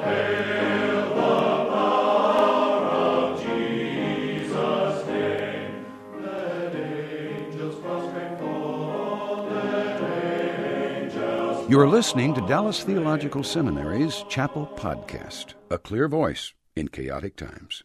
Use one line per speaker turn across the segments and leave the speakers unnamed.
You're listening to Dallas Theological Seminary's Chapel Podcast, a clear voice in chaotic times.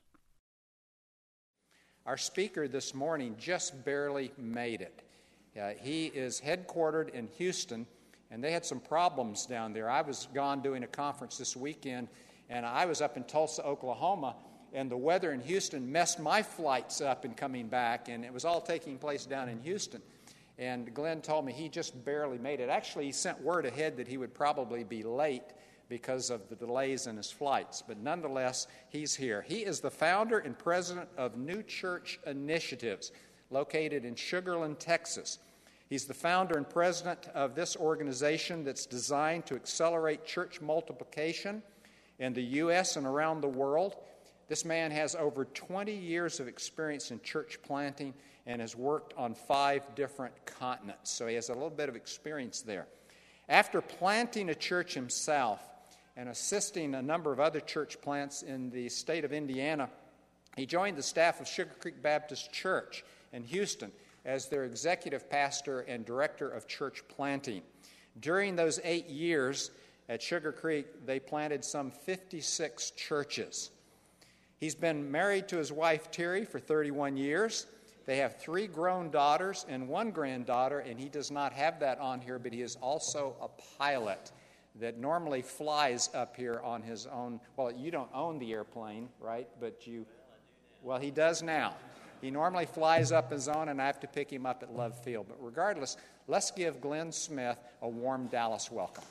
Our speaker this morning just barely made it. He is headquartered in Houston, and they had some problems down there. I was gone doing a conference this weekend, and I was up in Tulsa, Oklahoma, and the weather in Houston messed my flights up in coming back, and it was all taking place down in Houston. And Glenn told me he just barely made it. Actually, he sent word ahead that he would probably be late because of the delays in his flights. But nonetheless, he's here. He is the founder and president of New Church Initiatives, located in Sugar Land, Texas. He's the founder and president of this organization that's designed to accelerate church multiplication in the U.S. and around the world. This man has over 20 years of experience in church planting and has worked on 5 different continents. So he has a little bit of experience there. After planting a church himself and assisting a number of other church plants in the state of Indiana, he joined the staff of Sugar Creek Baptist Church in Houston as their executive pastor and director of church planting. During those 8 years at Sugar Creek, they planted some 56 churches. He's been married to his wife, Terry, for 31 years. They have 3 grown daughters and 1 granddaughter, and he does not have that on here, but he is also a pilot that normally flies up here on his own. Well, you don't own the airplane, right? But you, well, he does now. He normally flies up his own, and I have to pick him up at Love Field. But regardless, let's give Glenn Smith a warm Dallas welcome.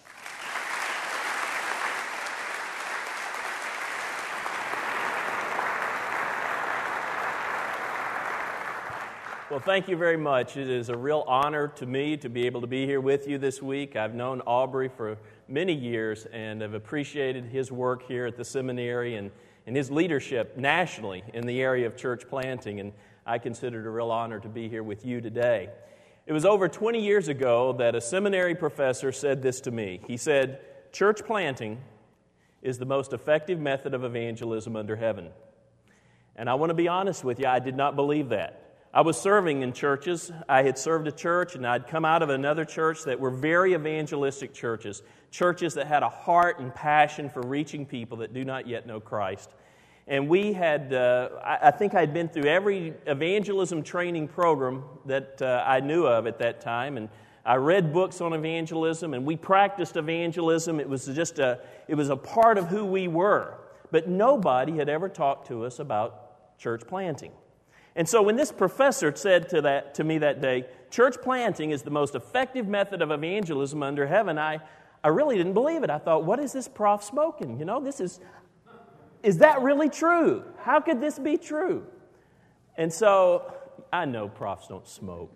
Well, thank you very much. It is a real honor to me to be able to be here with you this week. I've known Aubrey for many years and have appreciated his work here at the seminary and his leadership nationally in the area of church planting, and I consider it a real honor to be here with you today. It was over 20 years ago that a seminary professor said this to me. He said, "Church planting is the most effective method of evangelism under heaven." And I want to be honest with you, I did not believe that. I was serving in churches. I had served a church, and I'd come out of another church that were very evangelistic churches, churches that had a heart and passion for reaching people that do not yet know Christ. And we had, I think I'd been through every evangelism training program that I knew of at that time, and I read books on evangelism, and we practiced evangelism. It was a part of who we were. But nobody had ever talked to us about church planting. And so when this professor said to me that day, church planting is the most effective method of evangelism under heaven, I really didn't believe it. I thought, what is this prof smoking? You know, is that really true? How could this be true? And so, I know profs don't smoke.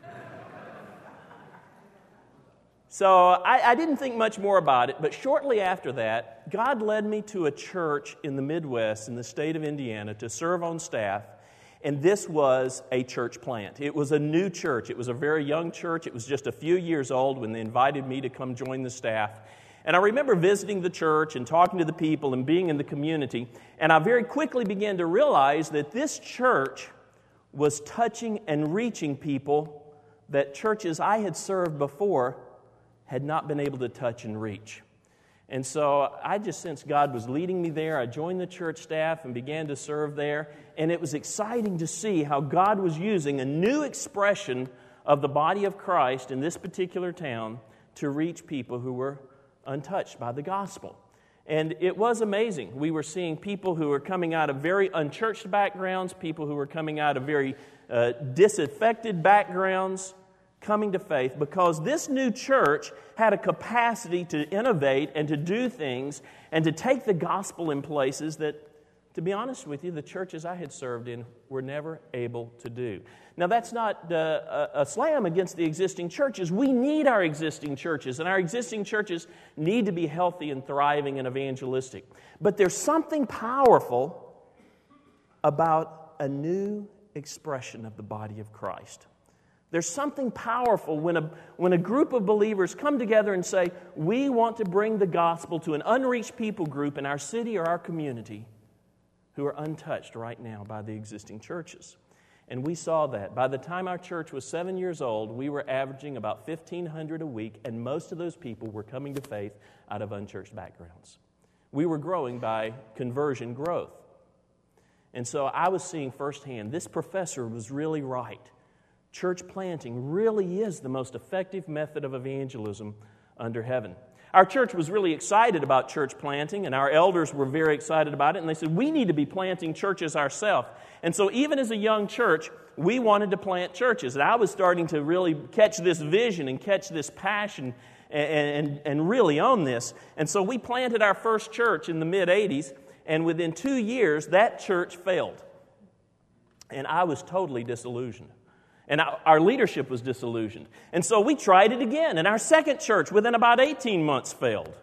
So I didn't think much more about it, but shortly after that, God led me to a church in the Midwest in the state of Indiana to serve on staff. And this was a church plant. It was a new church. It was a very young church. It was just a few years old when they invited me to come join the staff. And I remember visiting the church and talking to the people and being in the community. And I very quickly began to realize that this church was touching and reaching people that churches I had served before had not been able to touch and reach. And so I just sensed God was leading me there. I joined the church staff and began to serve there. And it was exciting to see how God was using a new expression of the body of Christ in this particular town to reach people who were untouched by the gospel. And it was amazing. We were seeing people who were coming out of very unchurched backgrounds, people who were coming out of very disaffected backgrounds, coming to faith because this new church had a capacity to innovate and to do things and to take the gospel in places that, to be honest with you, the churches I had served in were never able to do. Now, that's not a slam against the existing churches. We need our existing churches, and our existing churches need to be healthy and thriving and evangelistic. But there's something powerful about a new expression of the body of Christ. There's something powerful when a group of believers come together and say, we want to bring the gospel to an unreached people group in our city or our community who are untouched right now by the existing churches. And we saw that. By the time our church was 7 years old, we were averaging about 1,500 a week, and most of those people were coming to faith out of unchurched backgrounds. We were growing by conversion growth. And so I was seeing firsthand, this professor was really right. Church planting really is the most effective method of evangelism under heaven. Our church was really excited about church planting, and our elders were very excited about it, and they said, we need to be planting churches ourselves. And so even as a young church, we wanted to plant churches. And I was starting to really catch this vision and catch this passion and really own this. And so we planted our first church in the mid-'80s, and within 2 years, that church failed. And I was totally disillusioned. And our leadership was disillusioned. And so we tried it again. And our second church, within about 18 months, failed.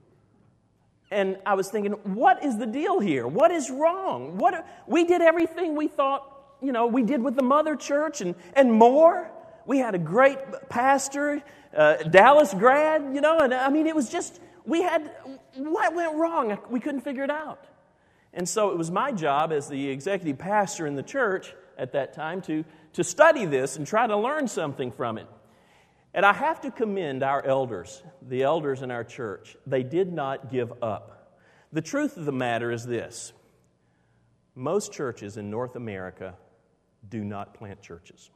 And I was thinking, what is the deal here? What is wrong? We did everything we thought, we did with the mother church and more. We had a great pastor, Dallas grad, and it was just, what went wrong? We couldn't figure it out. And so it was my job as the executive pastor in the church at that time to study this and try to learn something from it. And I have to commend our elders, the elders in our church. They did not give up. The truth of the matter is this. Most churches in North America do not plant churches.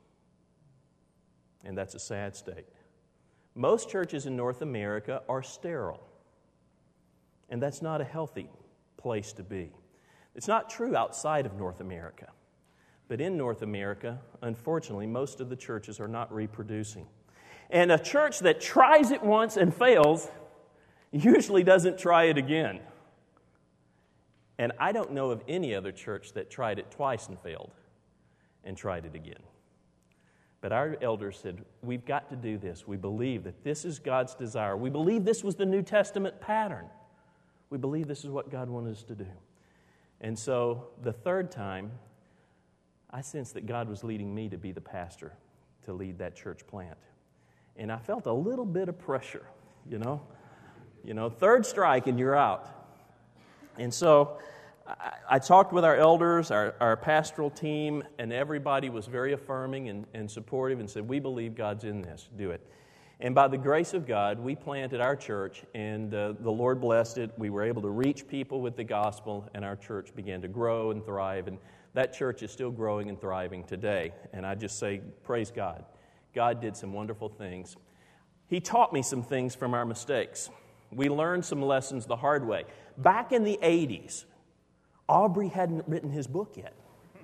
And that's a sad state. Most churches in North America are sterile. And that's not a healthy place to be. It's not true outside of North America. But in North America, unfortunately, most of the churches are not reproducing. And a church that tries it once and fails usually doesn't try it again. And I don't know of any other church that tried it twice and failed and tried it again. But our elders said, we've got to do this. We believe that this is God's desire. We believe this was the New Testament pattern. We believe this is what God wanted us to do. And so the third time, I sensed that God was leading me to be the pastor, to lead that church plant. And I felt a little bit of pressure, third strike and you're out. And so I talked with our elders, our pastoral team, and everybody was very affirming and supportive and said, we believe God's in this, do it. And by the grace of God, we planted our church, and the Lord blessed it. We were able to reach people with the gospel, and our church began to grow and thrive. And that church is still growing and thriving today. And I just say, praise God. God did some wonderful things. He taught me some things from our mistakes. We learned some lessons the hard way. Back in the 80s, Aubrey hadn't written his book yet.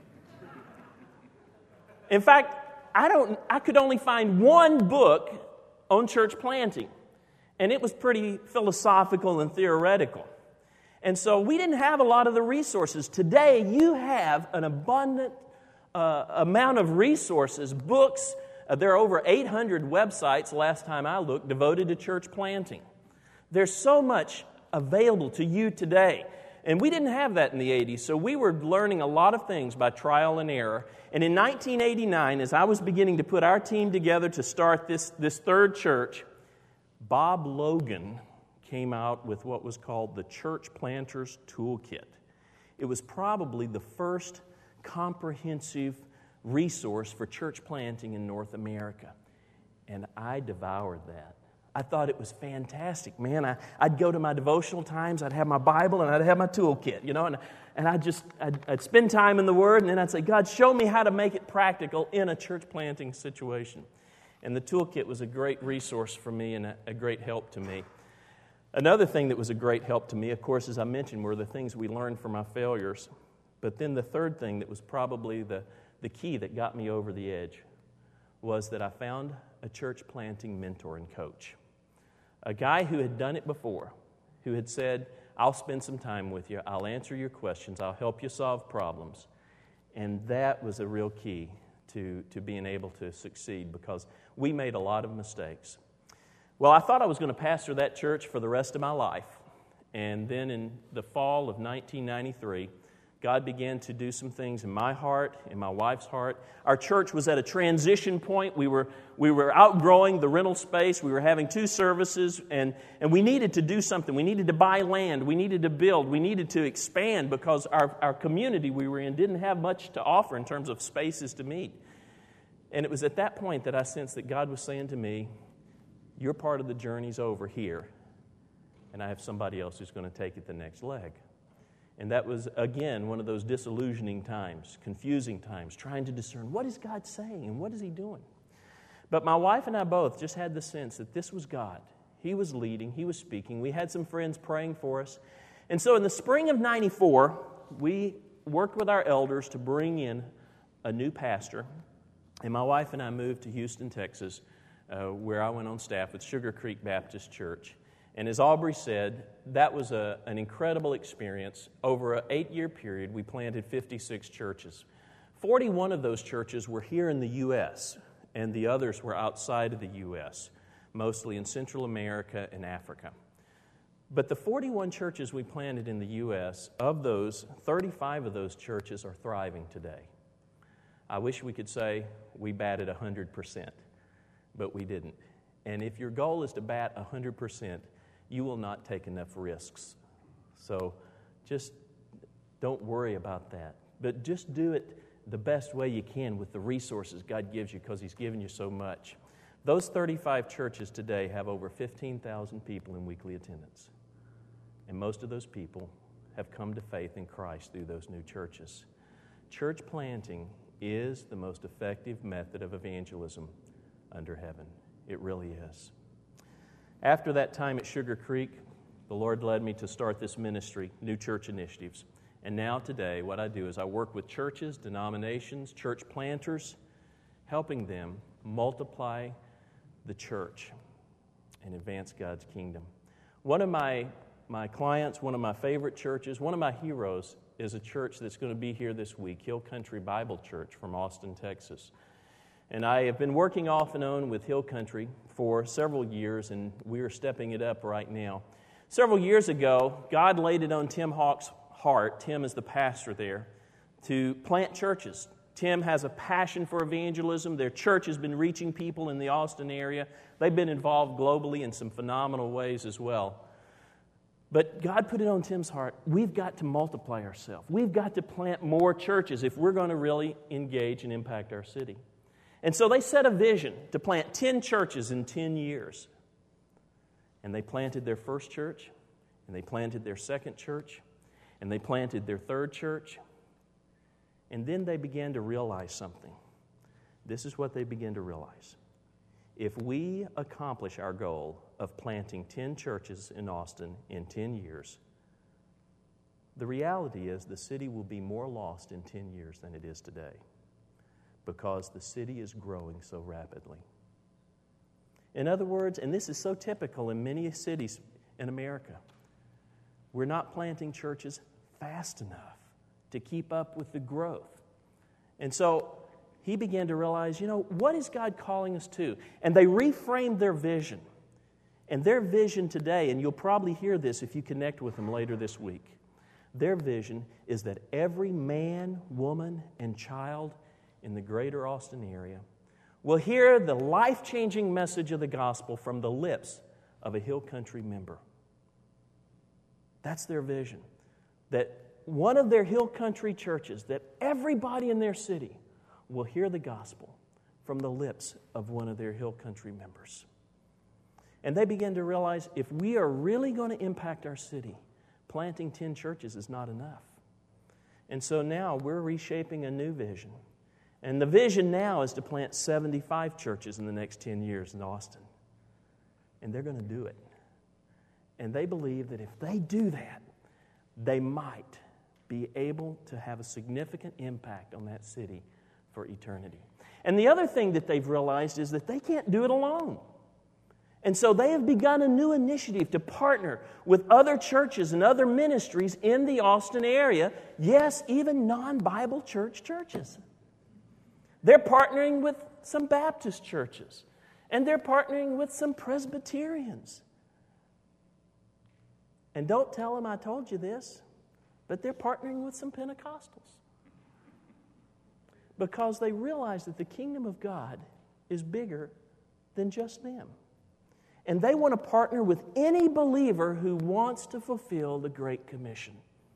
In fact, I could only find one book on church planting, and it was pretty philosophical and theoretical. And so we didn't have a lot of the resources. Today, you have an abundant amount of resources, books. There are over 800 websites, last time I looked, devoted to church planting. There's so much available to you today. And we didn't have that in the 80s, so we were learning a lot of things by trial and error. And in 1989, as I was beginning to put our team together to start this third church, Bob Logan came out with what was called the Church Planters Toolkit. It was probably the first comprehensive resource for church planting in North America. And I devoured that. I thought it was fantastic, man. I'd go to my devotional times, I'd have my Bible, and I'd have my toolkit, and I'd spend time in the Word, and then I'd say, God, show me how to make it practical in a church planting situation. And the toolkit was a great resource for me and a great help to me. Another thing that was a great help to me, of course, as I mentioned, were the things we learned from our failures. But then the third thing that was probably the key that got me over the edge was that I found a church planting mentor and coach. A guy who had done it before, who had said, I'll spend some time with you, I'll answer your questions, I'll help you solve problems. And that was a real key to being able to succeed, because we made a lot of mistakes. Well, I thought I was going to pastor that church for the rest of my life. And then in the fall of 1993, God began to do some things in my heart, in my wife's heart. Our church was at a transition point. We were outgrowing the rental space. We were having 2 services, and we needed to do something. We needed to buy land. We needed to build. We needed to expand because our community we were in didn't have much to offer in terms of spaces to meet. And it was at that point that I sensed that God was saying to me, your part of the journey's over here, and I have somebody else who's going to take it the next leg. And that was, again, one of those disillusioning times, confusing times, trying to discern what is God saying and what is He doing. But my wife and I both just had the sense that this was God. He was leading. He was speaking. We had some friends praying for us. And so in the spring of 94, we worked with our elders to bring in a new pastor. And my wife and I moved to Houston, Texas, where I went on staff with Sugar Creek Baptist Church. And as Aubrey said, that was an incredible experience. Over an 8-year period, we planted 56 churches. 41 of those churches were here in the U.S., and the others were outside of the U.S., mostly in Central America and Africa. But the 41 churches we planted in the U.S., of those, 35 of those churches are thriving today. I wish we could say we batted 100%, but we didn't. And if your goal is to bat 100%, you will not take enough risks. So just don't worry about that. But just do it the best way you can with the resources God gives you because He's given you so much. Those 35 churches today have over 15,000 people in weekly attendance. And most of those people have come to faith in Christ through those new churches. Church planting is the most effective method of evangelism under heaven. It really is. After that time at Sugar Creek, the Lord led me to start this ministry, New Church Initiatives. And now today, what I do is I work with churches, denominations, church planters, helping them multiply the church and advance God's kingdom. One of my clients, one of my favorite churches, one of my heroes is a church that's going to be here this week, Hill Country Bible Church from Austin, Texas. And I have been working off and on with Hill Country for several years, and we are stepping it up right now. Several years ago, God laid it on Tim Hawk's heart, Tim is the pastor there, to plant churches. Tim has a passion for evangelism. Their church has been reaching people in the Austin area. They've been involved globally in some phenomenal ways as well. But God put it on Tim's heart. We've got to multiply ourselves. We've got to plant more churches if we're going to really engage and impact our city. And so they set a vision to plant 10 churches in 10 years. And they planted their first church, and they planted their second church, and they planted their third church. And then they began to realize something. This is what they began to realize. If we accomplish our goal of planting 10 churches in Austin in 10 years, the reality is the city will be more lost in 10 years than it is today because the city is growing so rapidly. In other words, and this is so typical in many cities in America, we're not planting churches fast enough to keep up with the growth. And so he began to realize, what is God calling us to? And they reframed their vision. And their vision today, and you'll probably hear this if you connect with them later this week, their vision is that every man, woman, and child in the greater Austin area will hear the life-changing message of the gospel from the lips of a Hill Country member. That's their vision. That one of their Hill Country churches, that everybody in their city will hear the gospel from the lips of one of their Hill Country members. And they began to realize if we are really going to impact our city, planting 10 churches is not enough. And so now we're reshaping a new vision. And the vision now is to plant 75 churches in the next 10 years in Austin. And they're going to do it. And they believe that if they do that, they might be able to have a significant impact on that city for eternity. And the other thing that they've realized is that they can't do it alone. And so they have begun a new initiative to partner with other churches and other ministries in the Austin area. Yes, even non-Bible churches. They're partnering with some Baptist churches. And they're partnering with some Presbyterians. And don't tell them I told you this, but they're partnering with some Pentecostals because they realize that the kingdom of God is bigger than just them. And they want to partner with any believer who wants to fulfill the Great Commission.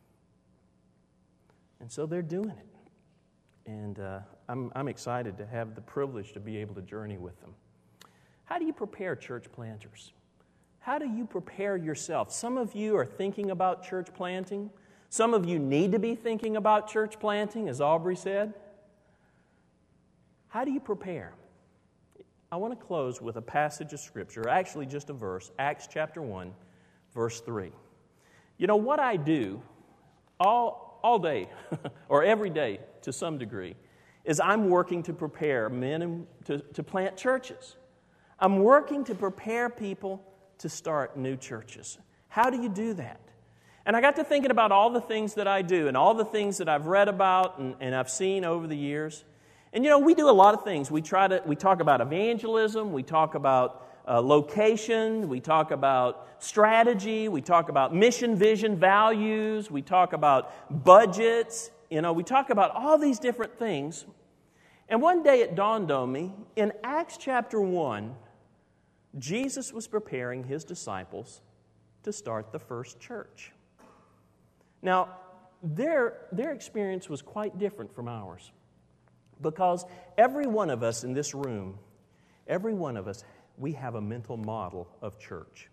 And so they're doing it. And I'm excited to have the privilege to be able to journey with them. How do you prepare church planters? How do you prepare yourself? Some of you are thinking about church planting. Some of you need to be thinking about church planting, as Aubrey said. How do you prepare? I want to close with a passage of Scripture, actually just a verse, Acts chapter 1, verse 3. You know, what I do all day, or every day to some degree, is I'm working to prepare men to plant churches. I'm working to prepare people to start new churches. How do you do that? And I got to thinking about all the things that I do and all the things that I've read about and I've seen over the years. And, you know, we do a lot of things. We talk about evangelism. We talk about location. We talk about strategy. We talk about mission, vision, values. We talk about budgets. You know, we talk about all these different things. And one day it dawned on me, in Acts chapter 1, Jesus was preparing His disciples to start the first church. Now, their experience was quite different from ours. Because every one of us in this room, every one of us, we have a mental model of church.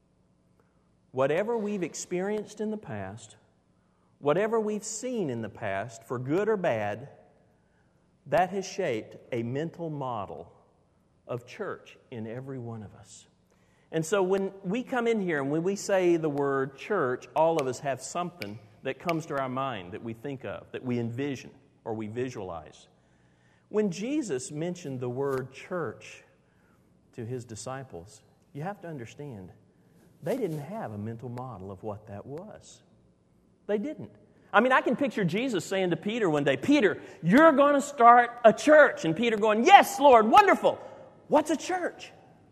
Whatever we've experienced in the past, whatever we've seen in the past, for good or bad, that has shaped a mental model of church in every one of us. And so when we come in here and when we say the word church, all of us have something that comes to our mind that we think of, that we envision or we visualize. When Jesus mentioned the word church to His disciples, you have to understand, they didn't have a mental model of what that was. They didn't. I mean, I can picture Jesus saying to Peter one day, "Peter, you're going to start a church." And Peter going, "Yes, Lord, wonderful. What's a church?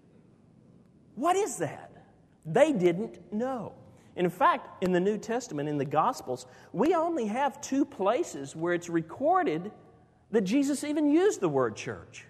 What is that?" They didn't know. And in fact, in the New Testament, in the Gospels, we only have 2 places where it's recorded that Jesus even used the word church.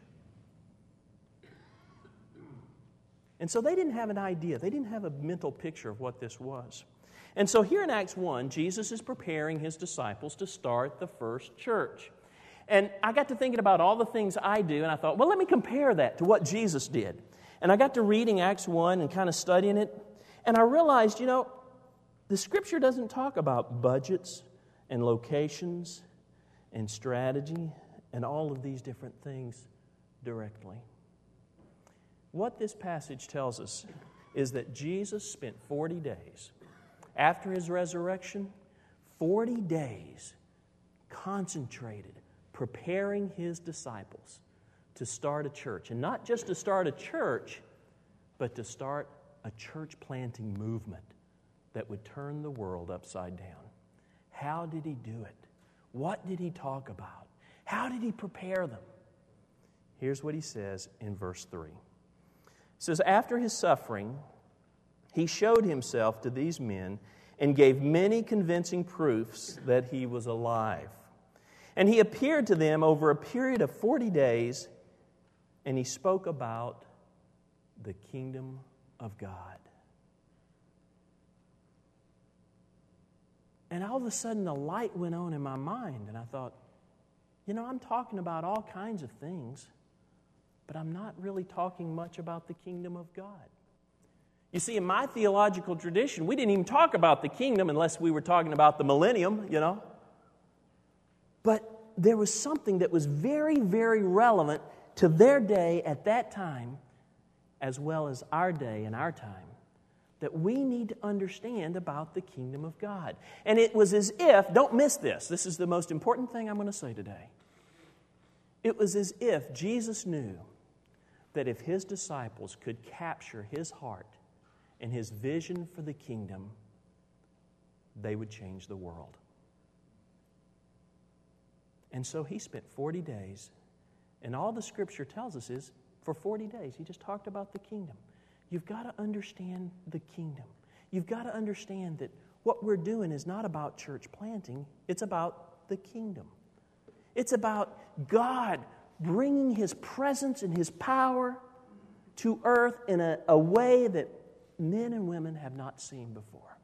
And so they didn't have an idea. They didn't have a mental picture of what this was. And so here in Acts 1, Jesus is preparing His disciples to start the first church. And I got to thinking about all the things I do, and I thought, well, let me compare that to what Jesus did. And I got to reading Acts 1 and kind of studying it, and I realized, you know, the Scripture doesn't talk about budgets and locations and strategy and all of these different things directly. What this passage tells us is that Jesus spent 40 days after His resurrection, 40 days concentrated, preparing His disciples to start a church. And not just to start a church, but to start a church planting movement that would turn the world upside down. How did He do it? What did He talk about? How did He prepare them? Here's what He says in verse 3. It says, "After His suffering, He showed Himself to these men and gave many convincing proofs that He was alive. And He appeared to them over a period of 40 days, and He spoke about the kingdom of God." And all of a sudden, the light went on in my mind, and I thought, you know, I'm talking about all kinds of things, but I'm not really talking much about the kingdom of God. You see, in my theological tradition, we didn't even talk about the kingdom unless we were talking about the millennium, you know. But there was something that was very, very relevant to their day at that time, as well as our day and our time, that we need to understand about the kingdom of God. And it was as if, don't miss this, this is the most important thing I'm going to say today. It was as if Jesus knew that if His disciples could capture His heart and His vision for the kingdom, they would change the world. And so He spent 40 days, and all the Scripture tells us is, for 40 days, He just talked about the kingdom. You've got to understand the kingdom. You've got to understand that what we're doing is not about church planting. It's about the kingdom. It's about God bringing His presence and His power to earth in a way that men and women have not seen before.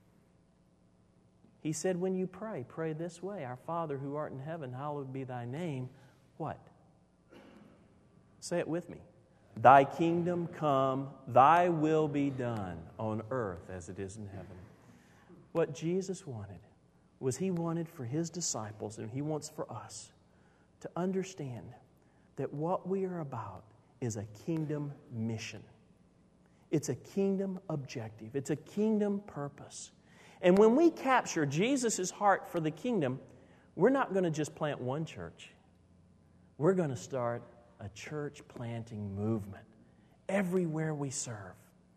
He said, when you pray, pray this way. Our Father who art in heaven, hallowed be thy name. What? Say it with me. Thy kingdom come, thy will be done on earth as it is in heaven. What Jesus wanted was He wanted for His disciples, and He wants for us to understand that what we are about is a kingdom mission. It's a kingdom objective. It's a kingdom purpose. And when we capture Jesus' heart for the kingdom, we're not going to just plant one church. We're going to start a church planting movement everywhere we serve.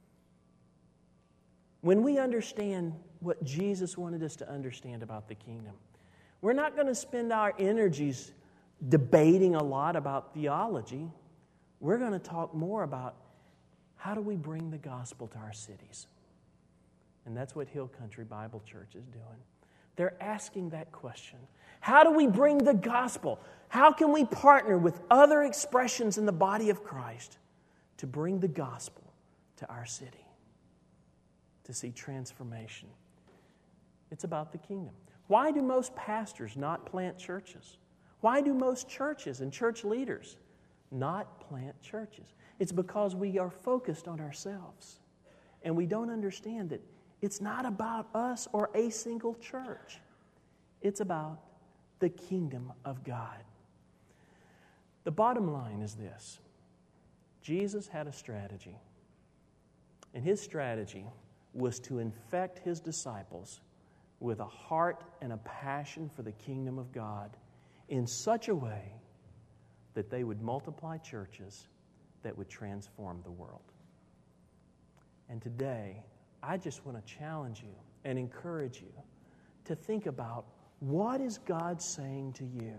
When we understand what Jesus wanted us to understand about the kingdom, we're not going to spend our energies debating a lot about theology. We're going to talk more about how do we bring the gospel to our cities. And that's what Hill Country Bible Church is doing. They're asking that question. How do we bring the gospel? How can we partner with other expressions in the body of Christ to bring the gospel to our city, to see transformation? It's about the kingdom. Why do most pastors not plant churches? Why do most churches and church leaders not plant churches? It's because we are focused on ourselves, and we don't understand that it's not about us or a single church. It's about the kingdom of God. The bottom line is this. Jesus had a strategy, and His strategy was to infect His disciples with a heart and a passion for the kingdom of God in such a way that they would multiply churches that would transform the world. And today, I just want to challenge you and encourage you to think about, what is God saying to you?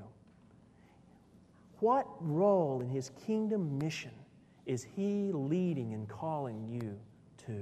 What role in His kingdom mission is He leading and calling you to?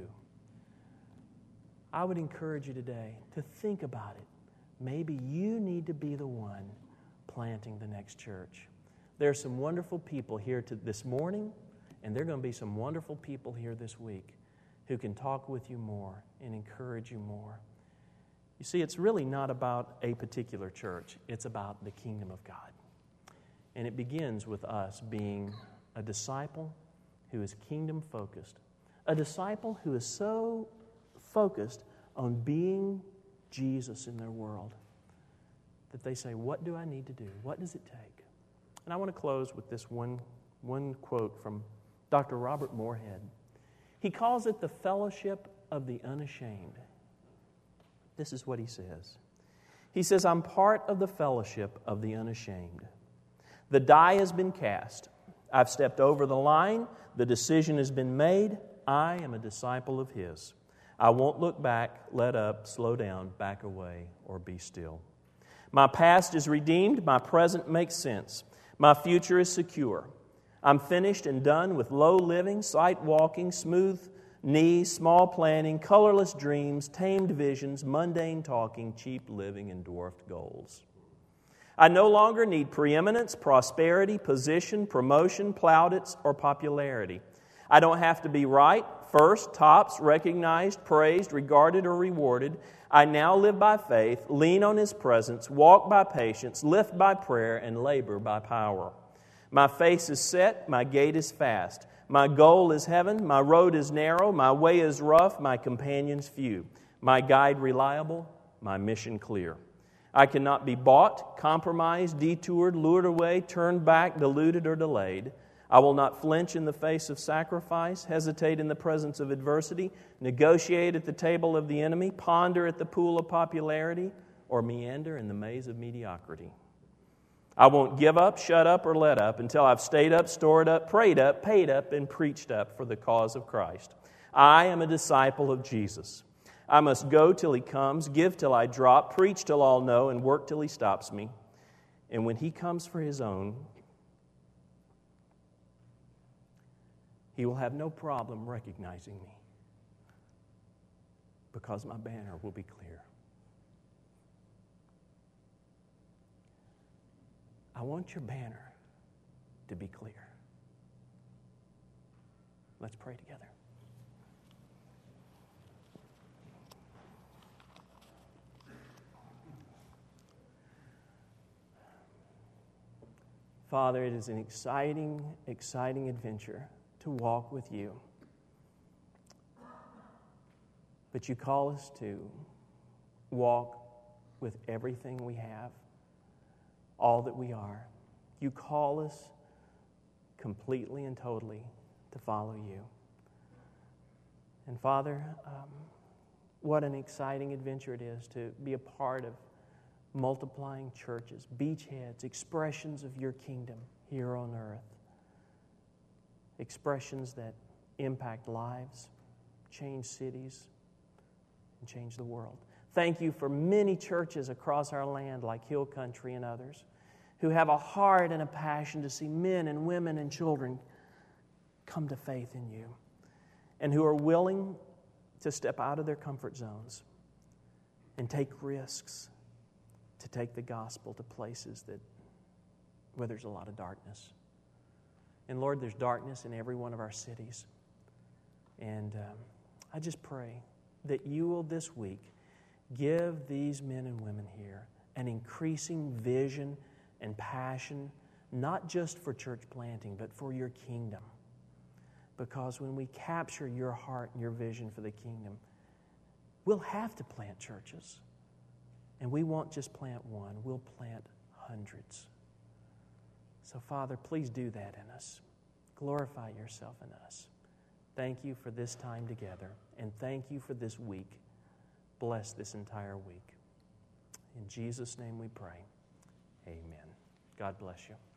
I would encourage you today to think about it. Maybe you need to be the one planting the next church. There are some wonderful people here this morning, and there are going to be some wonderful people here this week who can talk with you more and encourage you more. You see, it's really not about a particular church. It's about the kingdom of God. And it begins with us being a disciple who is kingdom-focused, a disciple who is so focused on being Jesus in their world that they say, what do I need to do? What does it take? And I want to close with this one quote from Dr. Robert Moorhead. He calls it the fellowship of the unashamed. This is what he says. He says, I'm part of the fellowship of the unashamed. The die has been cast. I've stepped over the line. The decision has been made. I am a disciple of His. I won't look back, let up, slow down, back away, or be still. My past is redeemed. My present makes sense. My future is secure. I'm finished and done with low living, sight walking, smooth knees, small planning, colorless dreams, tamed visions, mundane talking, cheap living, and dwarfed goals. I no longer need preeminence, prosperity, position, promotion, plaudits, or popularity. I don't have to be right, first, tops, recognized, praised, regarded, or rewarded. I now live by faith, lean on His presence, walk by patience, lift by prayer, and labor by power. My face is set, my gait is fast. My goal is heaven, my road is narrow, my way is rough, my companions few. My guide reliable, my mission clear. I cannot be bought, compromised, detoured, lured away, turned back, deluded, or delayed. I will not flinch in the face of sacrifice, hesitate in the presence of adversity, negotiate at the table of the enemy, ponder at the pool of popularity, or meander in the maze of mediocrity. I won't give up, shut up, or let up until I've stayed up, stored up, prayed up, paid up, and preached up for the cause of Christ. I am a disciple of Jesus. I must go till He comes, give till I drop, preach till all know, and work till He stops me. And when He comes for His own, He will have no problem recognizing me, because my banner will be clear. I want your banner to be clear. Let's pray together. Father, it is an exciting, exciting adventure to walk with you. But you call us to walk with everything we have, all that we are. You call us completely and totally to follow you. And Father, what an exciting adventure it is to be a part of multiplying churches, beachheads, expressions of your kingdom here on earth. Expressions that impact lives, change cities, and change the world. Thank you for many churches across our land like Hill Country and others who have a heart and a passion to see men and women and children come to faith in you and who are willing to step out of their comfort zones and take risks to take the gospel to places where there's a lot of darkness. And Lord, there's darkness in every one of our cities. And I just pray that you will this week give these men and women here an increasing vision and passion, not just for church planting, but for your kingdom. Because when we capture your heart and your vision for the kingdom, we'll have to plant churches. And we won't just plant one, we'll plant hundreds. So, Father, please do that in us. Glorify yourself in us. Thank you for this time together, and thank you for this week. Bless this entire week. In Jesus' name we pray. Amen. God bless you.